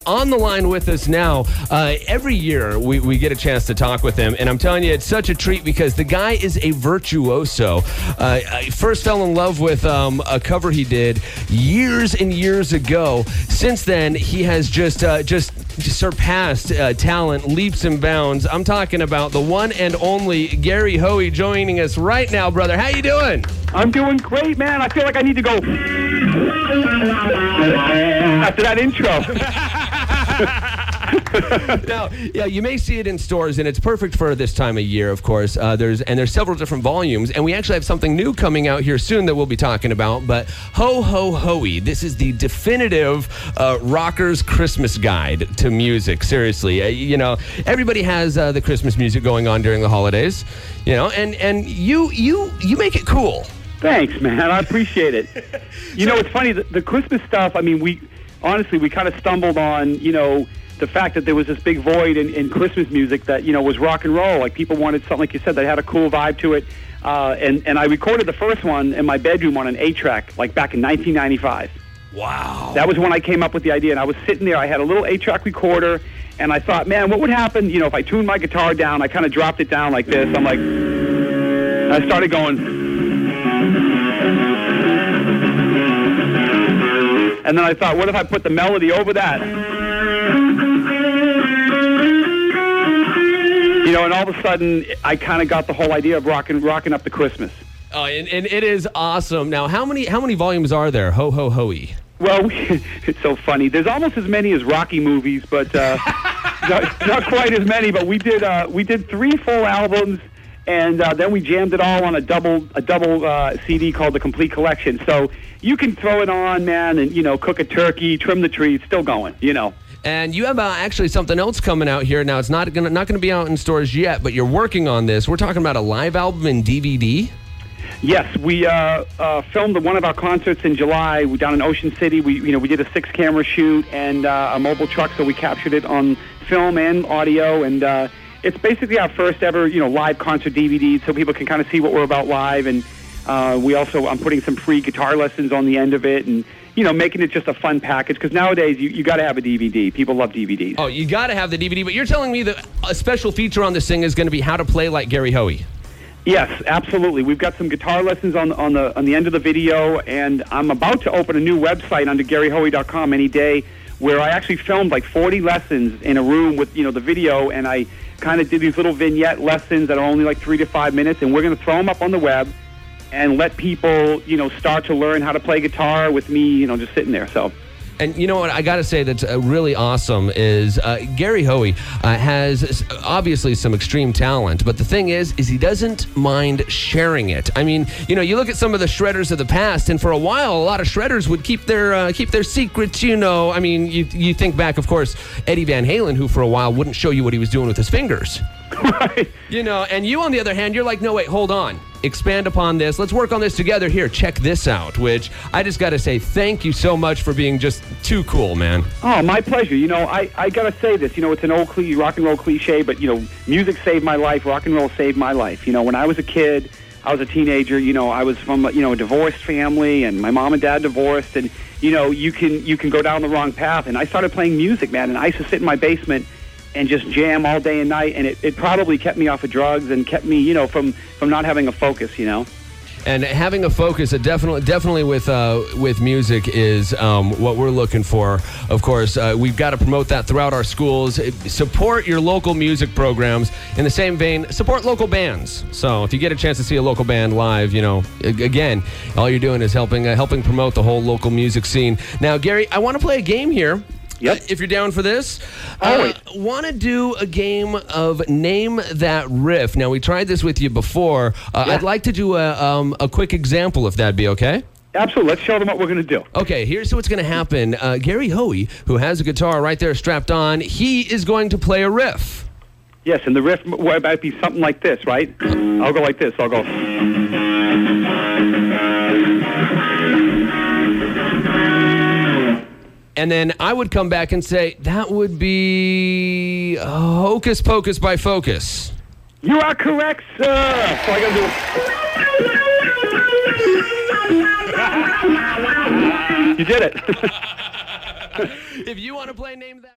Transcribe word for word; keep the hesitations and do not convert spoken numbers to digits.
on the line with us now. Uh, every year we, we get a chance to talk with him, and I'm telling you, it's such a treat because the guy is a virtuoso. Uh, I first fell in love with um, a cover he did years and years ago. Since then, he has just uh, just surpassed uh, talent leaps and bounds. I'm talking about the one and only Gary Hoey joining us right now, brother. How you doing? I'm doing great, man. I feel like I need to go after that intro. Now, yeah, you may see it in stores, and it's perfect for this time of year, of course. Uh, there's and there's several different volumes, and we actually have something new coming out here soon that we'll be talking about. But Ho Ho Hoey, this is the definitive uh, rocker's Christmas guide to music. Seriously, uh, you know, everybody has uh, the Christmas music going on during the holidays, you know, and and you you you make it cool. Thanks, man. I appreciate it. You know, it's funny, the, the Christmas stuff, I mean, we, honestly, we kind of stumbled on, you know, the fact that there was this big void in, in Christmas music that, you know, was rock and roll. Like, people wanted something, like you said, that had a cool vibe to it. Uh, and, and I recorded the first one in my bedroom on an eight track, like back in nineteen ninety-five. Wow. That was when I came up with the idea, and I was sitting there, I had a little eight track recorder, and I thought, man, what would happen, you know, if I tuned my guitar down, I kind of dropped it down like this, I'm like, and I started going... And then I thought, what if I put the melody over that? You know, and all of a sudden, I kind of got the whole idea of rocking, rocking up the Christmas. Oh, and, and it is awesome. Now, how many how many volumes are there? Ho Ho Hoey. Well, we, it's so funny. There's almost as many as Rocky movies, but uh, not, not quite as many. But we did uh, we did three full albums. And uh, then we jammed it all on a double a double uh, C D called The Complete Collection. So you can throw it on, man, and, you know, cook a turkey, trim the tree. It's still going, you know. And you have uh, actually something else coming out here. Now, it's not going not going to be out in stores yet, but you're working on this. We're talking about a live album in D V D. Yes, we uh, uh, filmed one of our concerts in July. We down in Ocean City. We you know we did a six camera shoot and uh, a mobile truck, so we captured it on film and audio and. Uh, It's basically our first ever, you know, live concert D V D, so people can kind of see what we're about live. And uh, we also, I'm putting some free guitar lessons on the end of it, and you know, making it just a fun package. Because nowadays, you you got to have a D V D. People love D V Ds. Oh, you got to have the D V D. But you're telling me that a special feature on this thing is going to be how to play like Gary Hoey. Yes, absolutely. We've got some guitar lessons on on the on the end of the video, and I'm about to open a new website under Gary Hoey dot com any day, where I actually filmed like forty lessons in a room with, you know, the video, and I kind of did these little vignette lessons that are only like three to five minutes, and we're going to throw them up on the web and let people, you know, start to learn how to play guitar with me, you know, just sitting there. So. And you know what I got to say that's uh, really awesome is uh, Gary Hoey uh, has obviously some extreme talent, but the thing is, is he doesn't mind sharing it. I mean, you know, you look at some of the shredders of the past, and for a while, a lot of shredders would keep their uh, keep their secrets. You know, I mean, you you think back, of course, Eddie Van Halen, who for a while wouldn't show you what he was doing with his fingers. Right. You know, and you on the other hand, you're like, no, wait, hold on. Expand upon this. Let's work on this together. Here, check this out, which I just got to say thank you so much for being just too cool, man. Oh, my pleasure. You know, I, I got to say this. You know, it's an old cliche, rock and roll cliche, but, you know, music saved my life. Rock and roll saved my life. You know, when I was a kid, I was a teenager, you know, I was from, you know, a divorced family, and my mom and dad divorced, and, you know, you can you can go down the wrong path. And I started playing music, man, and I used to sit in my basement and just jam all day and night, and it, it probably kept me off of drugs and kept me, you know, from, from not having a focus, you know. And having a focus, uh, definitely, definitely with uh, with music is um, what we're looking for. Of course, uh, we've got to promote that throughout our schools. Support your local music programs. In the same vein, support local bands. So if you get a chance to see a local band live, you know, again, all you're doing is helping uh, helping promote the whole local music scene. Now, Gary, I want to play a game here. Yep. Uh, if you're down for this. Always. Uh, want to do a game of Name That Riff. Now, we tried this with you before. Uh, yeah. I'd like to do a, um, a quick example, if that'd be okay. Absolutely. Let's show them what we're going to do. Okay, here's what's going to happen. Uh, Gary Hoey, who has a guitar right there strapped on, he is going to play a riff. Yes, and the riff might be something like this, right? I'll go like this. I'll go... And then I would come back and say, that would be Hocus Pocus by Focus. You are correct, sir. So I gotta do it. You did it. If you want to play Name That...